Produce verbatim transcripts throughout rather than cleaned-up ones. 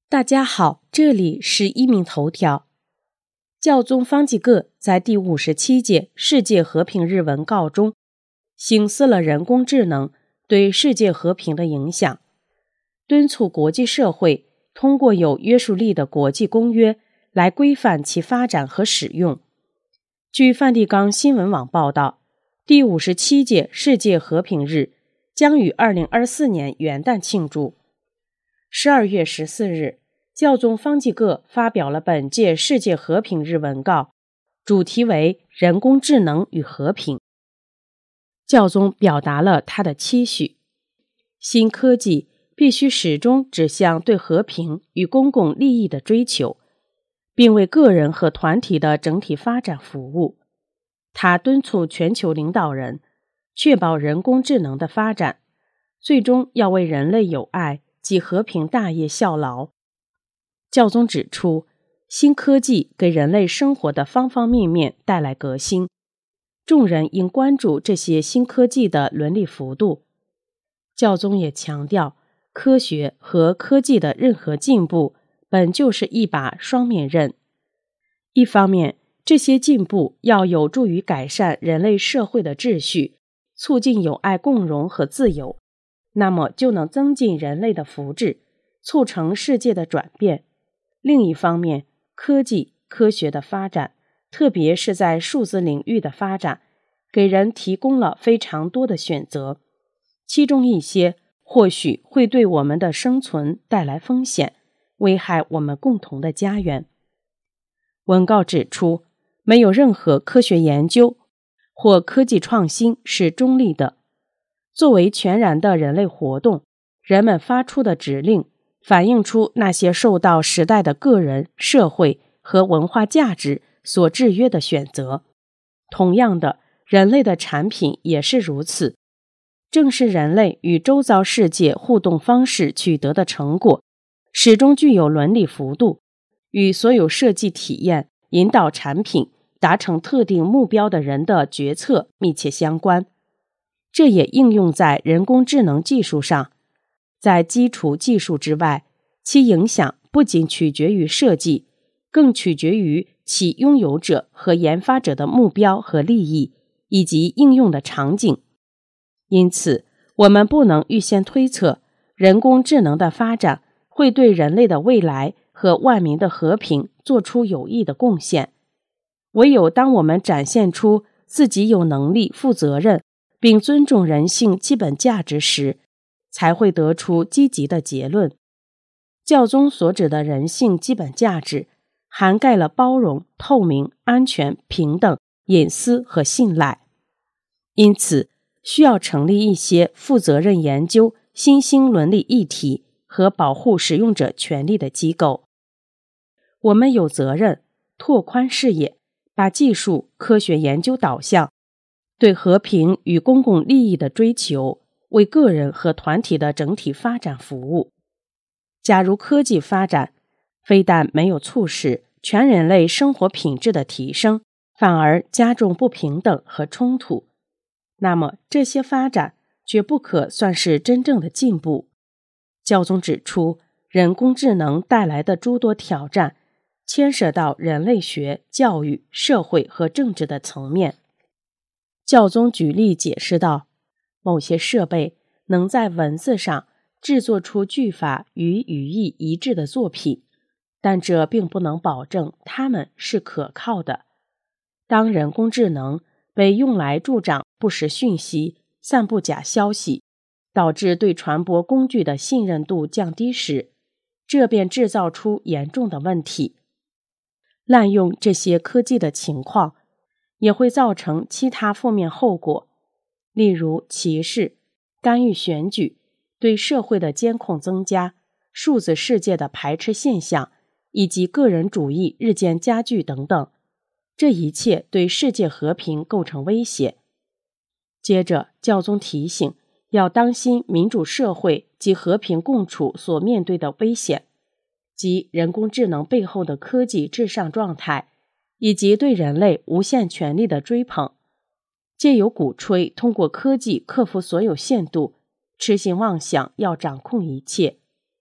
大家好，这里是一鸣头条。教宗方济各在第五十七届世界和平日文告中，省思了人工智能对世界和平的影响，敦促国际社会通过有约束力的国际公约来规范其发展和使用。据梵蒂冈新闻网报道，第五十七届世界和平日将于二零二四年元旦庆祝。十二月十四日，教宗方济各发表了本届世界和平日文告，主题为人工智能与和平。教宗表达了他的期许，新科技必须始终指向对和平与公共利益的追求，并为个人和团体的整体发展服务。他敦促全球领导人确保人工智能的发展，最终要为人类友爱及和平大业效劳。教宗指出，新科技给人类生活的方方面面带来革新，众人应关注这些新科技的伦理幅度。教宗也强调，科学和科技的任何进步本就是一把双面刃。一方面，这些进步要有助于改善人类社会的秩序，促进友爱共荣和自由，那么就能增进人类的福祉，促成世界的转变。另一方面，科技、科学的发展，特别是在数字领域的发展，给人提供了非常多的选择，其中一些或许会对我们的生存带来风险，危害我们共同的家园。文告指出，没有任何科学研究或科技创新是中立的。作为全然的人类活动，人们发出的指令反映出那些受到时代的个人、社会和文化价值所制约的选择。同样的，人类的产品也是如此。正是人类与周遭世界互动方式取得的成果，始终具有伦理幅度，与所有设计体验、引导产品、达成特定目标的人的决策密切相关。这也应用在人工智能技术上。在基础技术之外，其影响不仅取决于设计，更取决于其拥有者和研发者的目标和利益，以及应用的场景。因此，我们不能预先推测人工智能的发展会对人类的未来和万民的和平做出有益的贡献。唯有当我们展现出自己有能力负责任并尊重人性基本价值时，才会得出积极的结论。教宗所指的人性基本价值，涵盖了包容、透明、安全、平等、隐私和信赖。因此，需要成立一些负责任研究新兴伦理议题和保护使用者权利的机构。我们有责任拓宽视野，把技术科学研究导向，对和平与公共利益的追求，为个人和团体的整体发展服务。假如科技发展非但没有促使全人类生活品质的提升，反而加重不平等和冲突，那么这些发展绝不可算是真正的进步。教宗指出，人工智能带来的诸多挑战牵涉到人类学、教育、社会和政治的层面。教宗举例解释道，某些设备能在文字上制作出句法与语义一致的作品，但这并不能保证它们是可靠的。当人工智能被用来助长不实讯息、散布假消息，导致对传播工具的信任度降低时，这便制造出严重的问题。滥用这些科技的情况也会造成其他负面后果，例如歧视、干预选举、对社会的监控增加、数字世界的排斥现象，以及个人主义日渐加剧等等。这一切对世界和平构成威胁。接着，教宗提醒，要当心民主社会及和平共处所面对的危险，即人工智能背后的科技至上状态，以及对人类无限权力的追捧，借由鼓吹通过科技克服所有限度，痴心妄想要掌控一切。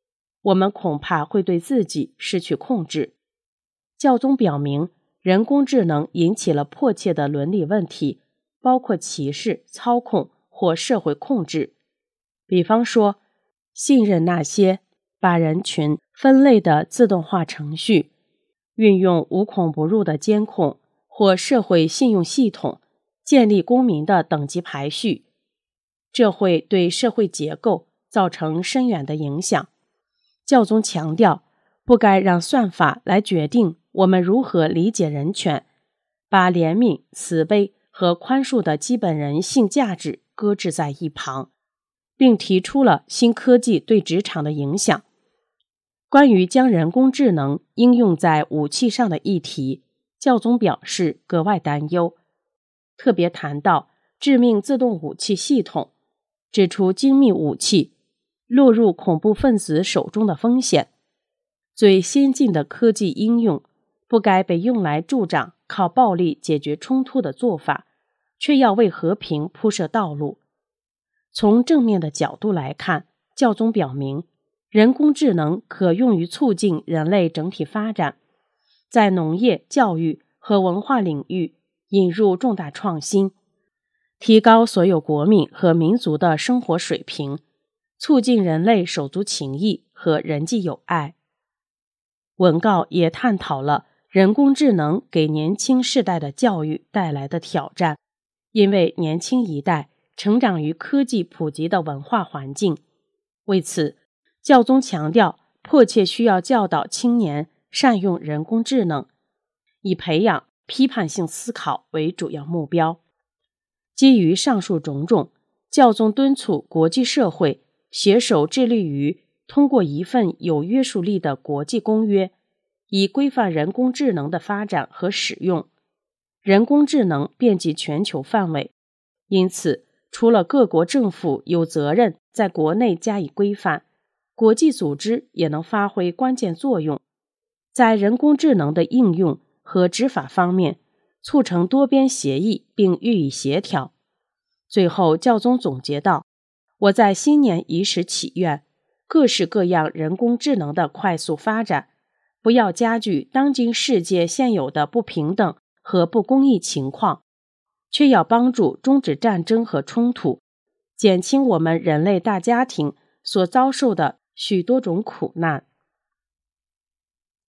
我们恐怕会对自己失去控制。教宗表明，人工智能引起了迫切的伦理问题，包括歧视、操控或社会控制。比方说，信任那些把人群分类的自动化程序，运用无孔不入的监控或社会信用系统，建立公民的等级排序，这会对社会结构造成深远的影响。教宗强调，不该让算法来决定我们如何理解人权，把怜悯、慈悲和宽恕的基本人性价值搁置在一旁，并提出了新科技对职场的影响。关于将人工智能应用在武器上的议题，教宗表示格外担忧，特别谈到致命自动武器系统，指出精密武器落入恐怖分子手中的风险。最先进的科技应用不该被用来助长靠暴力解决冲突的做法，却要为和平铺设道路。从正面的角度来看，教宗表明，人工智能可用于促进人类整体发展，在农业、教育和文化领域引入重大创新，提高所有国民和民族的生活水平，促进人类手足情谊和人际友爱。文告也探讨了人工智能给年轻世代的教育带来的挑战，因为年轻一代成长于科技普及的文化环境。为此，教宗强调迫切需要教导青年善用人工智能，以培养批判性思考为主要目标。基于上述种种，教宗敦促国际社会携手致力于通过一份有约束力的国际公约，以规范人工智能的发展和使用。人工智能遍及全球范围，因此除了各国政府有责任在国内加以规范，国际组织也能发挥关键作用，在人工智能的应用和执法方面促成多边协议并予以协调。最后，教宗总结道，我在新年伊始祈愿，各式各样人工智能的快速发展，不要加剧当今世界现有的不平等和不公义情况，却要帮助终止战争和冲突，减轻我们人类大家庭所遭受的许多种苦难。